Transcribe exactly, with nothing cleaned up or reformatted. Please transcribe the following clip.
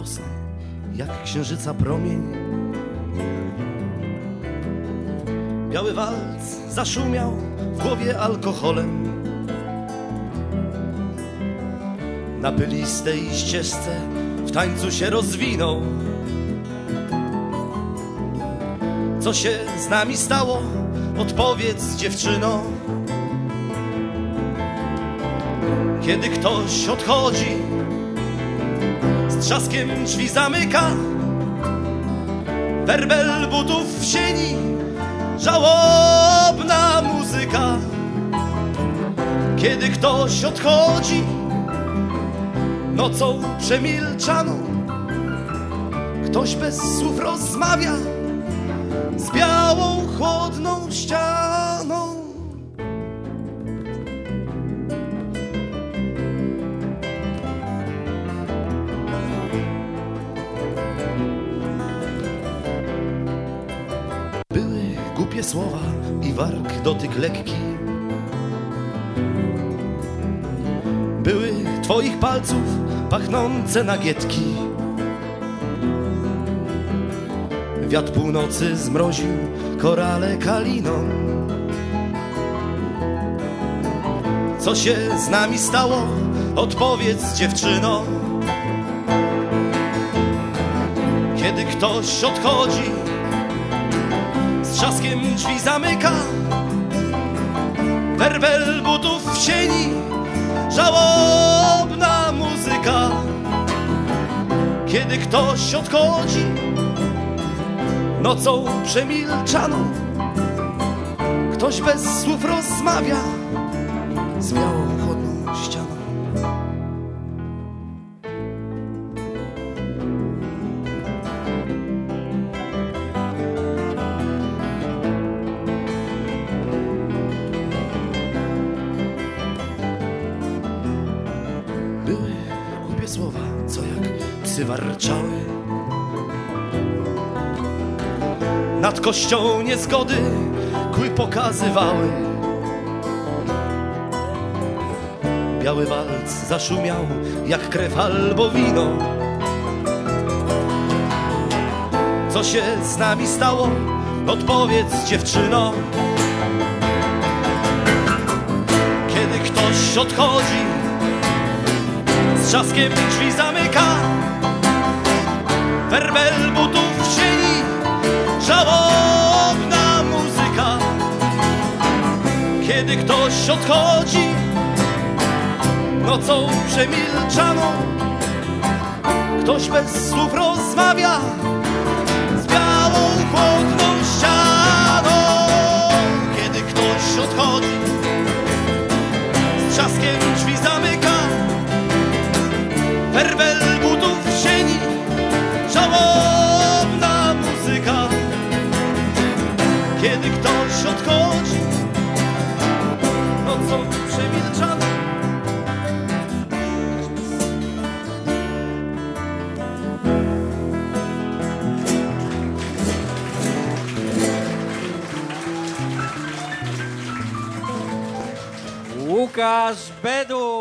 miłosny, jak księżyca promień. Biały walc zaszumiał w głowie alkoholem. Na pylistej ścieżce w tańcu się rozwinął. Co się z nami stało? Odpowiedz, dziewczyno. Kiedy ktoś odchodzi, z trzaskiem drzwi zamyka, werbel butów w sieni, żałobna muzyka. Kiedy ktoś odchodzi, nocą przemilczaną, ktoś bez słów rozmawia z białą, chłodną ścianą. Były głupie słowa i warg dotyk lekki. Były twoich palców pachnące nagietki. Wiatr północy zmroził korale kaliną. Co się z nami stało? Odpowiedz, dziewczyno. Kiedy ktoś odchodzi, z trzaskiem drzwi zamyka, werbel butów w sieni, żałobna muzyka. Kiedy ktoś odchodzi, nocą przemilczaną, ktoś bez słów rozmawia z białą, chłodną ścianą. Były głupie słowa, co jak psy warczały. Nad kością niezgody kły pokazywały. Biały walc zaszumiał jak krew albo wino. Co się z nami stało? Odpowiedz, dziewczyno. Kiedy ktoś odchodzi, z trzaskiem drzwi zamyka, werbel butów w sieni, żałobna muzyka. Kiedy ktoś odchodzi, nocą przemilczaną, ktoś bez słów rozmawia z białą, chłodną ścianą. Kiedy ktoś odchodzi, z trzaskiem drzwi zamyka, werbel butów w sieni, żałobna muzyka. Kiedy ktoś odchodzi, nocą przemilczaną. Łukasz Bedu.